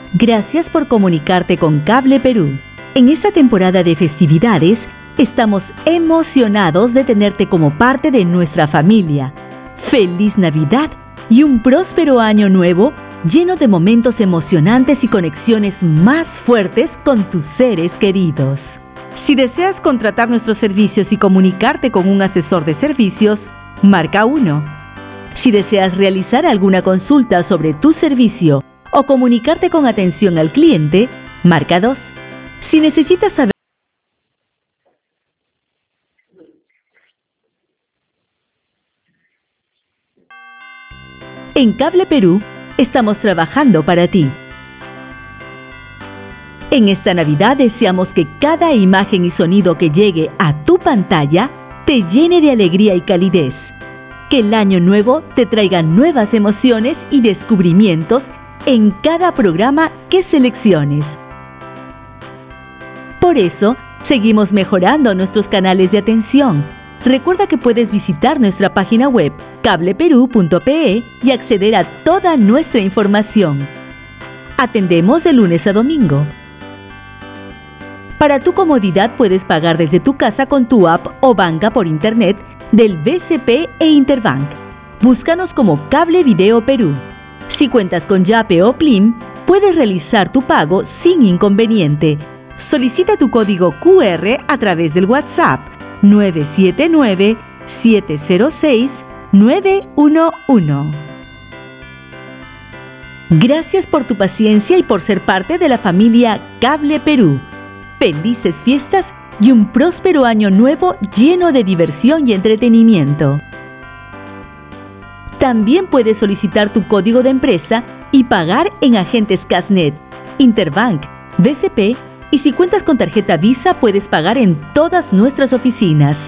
Gracias por comunicarte con Cable Perú. En esta temporada de festividades, estamos emocionados de tenerte como parte de nuestra familia. ¡Feliz Navidad y un próspero año nuevo lleno de momentos emocionantes y conexiones más fuertes con tus seres queridos! Si deseas contratar nuestros servicios y comunicarte con un asesor de servicios, marca 1. Si deseas realizar alguna consulta sobre tu servicio o comunicarte con atención al cliente, marca 2. Si necesitas saber en Cable Perú, estamos trabajando para ti. En esta Navidad deseamos que cada imagen y sonido que llegue a tu pantalla te llene de alegría y calidez. Que el año nuevo te traiga nuevas emociones y descubrimientos en cada programa que selecciones. Por eso, seguimos mejorando nuestros canales de atención. Recuerda que puedes visitar nuestra página web cableperú.pe y acceder a toda nuestra información. Atendemos de lunes a domingo. Para tu comodidad puedes pagar desde tu casa con tu app o banca por internet del BCP e Interbank. Búscanos como Cable Video Perú. Si cuentas con Yape o Plim, puedes realizar tu pago sin inconveniente. Solicita tu código QR a través del WhatsApp 979-706-911. Gracias por tu paciencia y por ser parte de la familia Cable Perú. Felices fiestas y un próspero año nuevo lleno de diversión y entretenimiento. También puedes solicitar tu código de empresa y pagar en agentes Casnet, Interbank, BCP y si cuentas con tarjeta Visa puedes pagar en todas nuestras oficinas.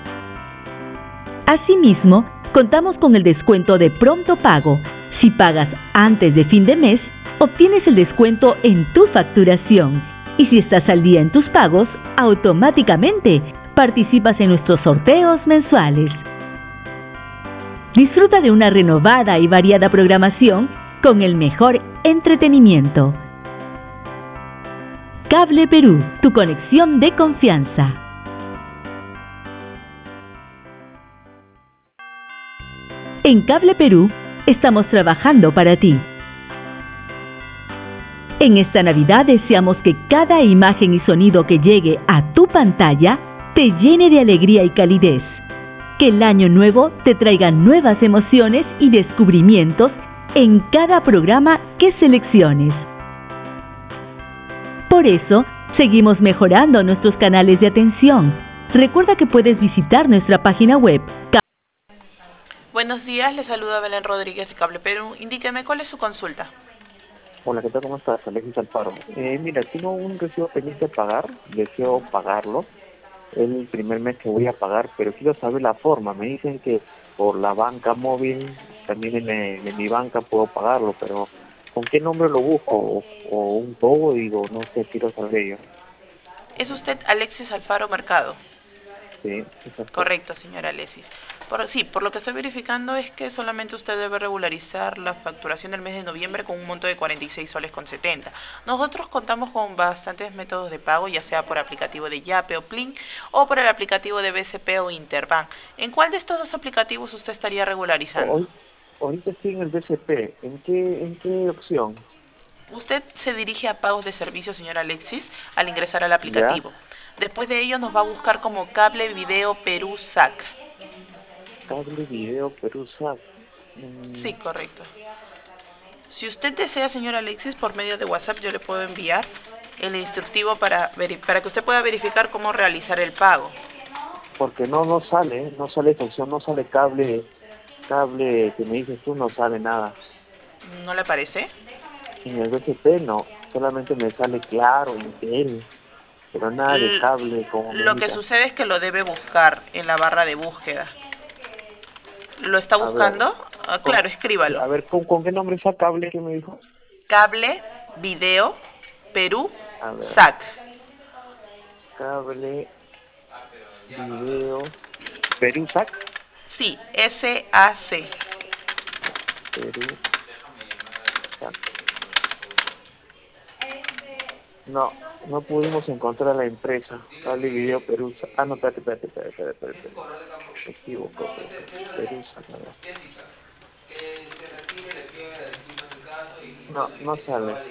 Asimismo, contamos con el descuento de pronto pago. Si pagas antes de fin de mes, obtienes el descuento en tu facturación. Y si estás al día en tus pagos, automáticamente participas en nuestros sorteos mensuales. Disfruta de una renovada y variada programación con el mejor entretenimiento. Cable Perú, tu conexión de confianza. En Cable Perú, estamos trabajando para ti. En esta Navidad deseamos que cada imagen y sonido que llegue a tu pantalla te llene de alegría y calidez. Que el año nuevo te traiga nuevas emociones y descubrimientos en cada programa que selecciones. Por eso, seguimos mejorando nuestros canales de atención. Recuerda que puedes visitar nuestra página web. Buenos días, le saluda Belén Rodríguez de Cable Perú. Indíqueme cuál es su consulta. Hola, ¿qué tal? ¿Cómo estás? Alexis Alfaro. Mira, tengo un recibo pendiente de pagar, deseo pagarlo. Es el primer mes que voy a pagar, pero quiero saber la forma. Me dicen que por la banca móvil, también en mi banca puedo pagarlo, pero ¿con qué nombre lo busco? ¿O un código? No sé, quiero saber ello. ¿Es usted Alexis Alfaro Mercado? Sí, exacto. Correcto, señora Alexis. Por lo que estoy verificando es que solamente usted debe regularizar la facturación del mes de noviembre con un monto de 46 soles con 70. Nosotros contamos con bastantes métodos de pago, ya sea por aplicativo de Yape o Plin o por el aplicativo de BCP o Interbank. ¿En cuál de estos dos aplicativos usted estaría regularizando? Ahorita estoy en el BCP. ¿En qué opción? Usted se dirige a pagos de servicio, señora Alexis, al ingresar al aplicativo. ¿Ya? Después de ello nos va a buscar como Cable Video Perú SAC. Cable Video Perú SAC. Sí, correcto. Si usted desea, señora Alexis, por medio de WhatsApp yo le puedo enviar el instructivo para que usted pueda verificar cómo realizar el pago. Porque no sale esa opción, no sale cable que me dices tú, no sale nada. ¿No le parece? En el BCP no, solamente me sale Claro, Intel, pero nada de cable como me Lo que indicas. sucede es que lo debe buscar en la barra de búsqueda. ¿Lo está buscando? Claro, escríbalo. A ver, ¿con qué nombre está cable que me dijo? Cable Video Perú A ver, SAC. Cable Video Perú SAC. Sí, SAC. Perú SAC. No, no pudimos encontrar a la empresa. Cable Video Perusa. Ah, no, espérate. Me equivoco. Perusa, claro. No, no sale.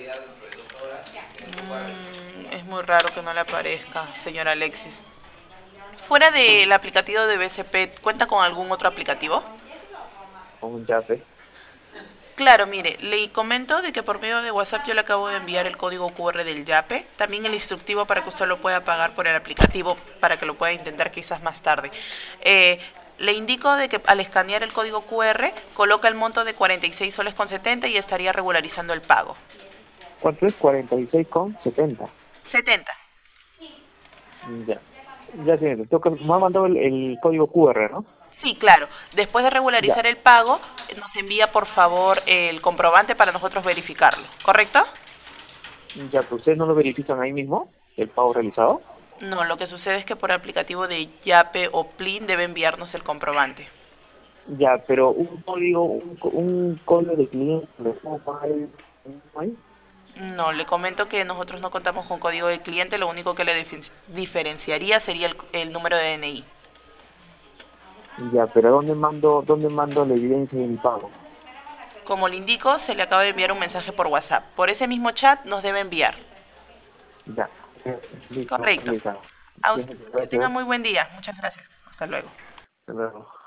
Es muy raro que no le aparezca, señora Alexis. Fuera del aplicativo de BCP, ¿cuenta con algún otro aplicativo? Con un yape. Claro, mire, le comento de que por medio de WhatsApp yo le acabo de enviar el código QR del YAPE, también el instructivo para que usted lo pueda pagar por el aplicativo, para que lo pueda intentar quizás más tarde. Le indico de que al escanear el código QR coloca el monto de 46 soles con 70 y estaría regularizando el pago. ¿Cuánto es? 46,70. 70. Ya. Ya tiene. Me ha mandado el código QR, ¿no? Sí, claro. Después de Ya. regularizar el pago, nos envía por favor el comprobante para nosotros verificarlo, ¿correcto? Ya, pues ustedes no lo verifican ahí mismo, el pago realizado. No, lo que sucede es que por aplicativo de YAPE o PLIN debe enviarnos el comprobante. Ya, pero un código de cliente, ¿lo puedo pagar ahí? No, le comento que nosotros no contamos con código de cliente, lo único que le diferenciaría sería el número de DNI. Ya, pero ¿dónde mando la evidencia de mi pago? Como le indico, se le acaba de enviar un mensaje por WhatsApp. Por ese mismo chat nos debe enviar. Ya, listo, Correcto. listo. A usted, que tenga Gracias. muy buen día. Muchas gracias. Hasta luego. Hasta luego.